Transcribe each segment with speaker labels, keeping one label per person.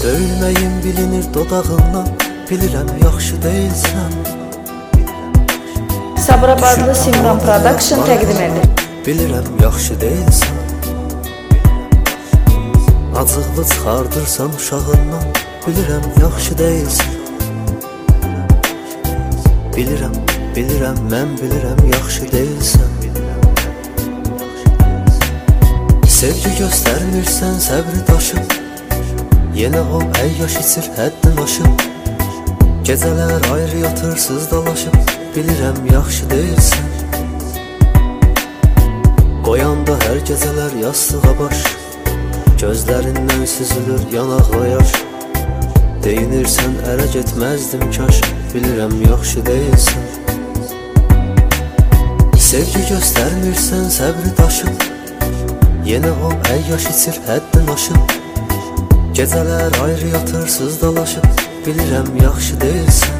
Speaker 1: Döyülməyin bilinir dodağından, bilirəm yaxşı deyilsən.
Speaker 2: Sabirabadlı Simran Production təqdim edir.
Speaker 1: Bilirəm yaxşı deyilsən. Acıqlı çıxardırsan uşağından, bilirəm yaxşı deyilsən. Bilirəm, bilirəm, mən bilirəm yaxşı deyilsən. Sevgi göstərmirsən, səbri daşıb, yenə o əyyaş içir həddin aşıb. Gecələr ayrı yatırsız dalaşıb, bilirəm yaxşı deyilsən. Qoyanda hər gecələr yastığa baş, gözlərindən süzülür yanaqla yaş. Deyinirsən ərə getməzdim kaş, bilirəm yaxşı deyilsən. Sevgi göstərmirsən, səbri daşıb, yenə o əyyaş içir həddin aşıb. Gecələr ayrı yatırsız dalaşıb, bilirəm yaxşı deyilsən.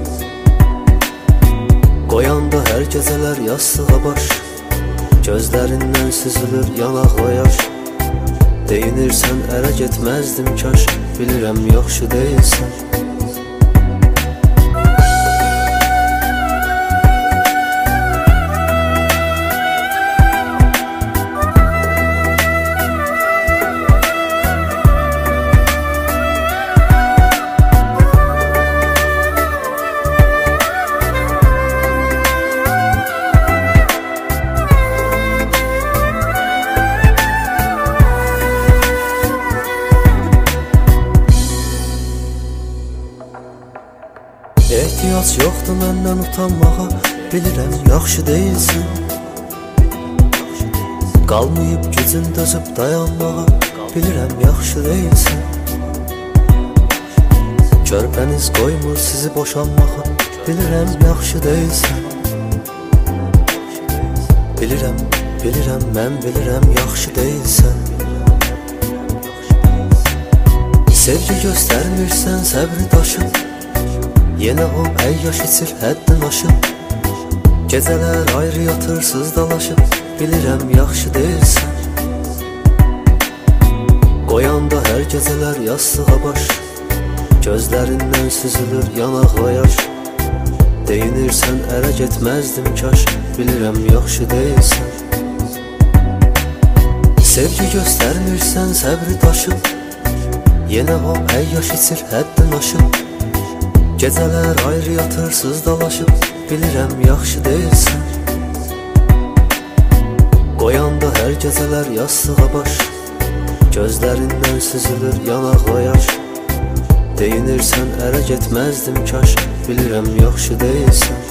Speaker 1: Qoyanda hər gecələr yastığa baş, gözlərindən süzülür yanaqla yaş. Deyinirsən ərə getməzdim kaş, bilirəm yaxşı deyilsən. Ehtiyac yoxdur məndən utanmağa, bilirəm yaxşı deyilsən. Qalmayıb gücün dözüb dayanmağa, bilirəm yaxşı deyilsən. Körpəniz qoymur sizi boşanmağa, bilirəm yaxşı deyilsən. Bilirəm, bilirəm, mən bilirəm yaxşı deyilsən. Sevgi göstərmirsən, səbri daşıb, yenə o əyyaş içir həddin aşıb. Gecələr ayrı yatırsız dalaşıb, bilirəm yaxşı deyilsən. Qoyanda hər gecələr yastığa baş, gözlərindən süzülür yanaqla yaş. Deyinirsən ərə getməzdim kaş, bilirəm yaxşı deyilsən. Sevgi göstərmirsən, səbri daşıb, yenə o əyyaş içir həddin aşıb. Gecələr ayrı yatırsız dalaşıb, bilirəm yaxşı deyilsən. Qoyanda hər gecələr yastığa baş, gözlərindən süzülür yanaqla yaş. Deyinirsən ərə getməzdim kaş, bilirəm yaxşı deyilsən.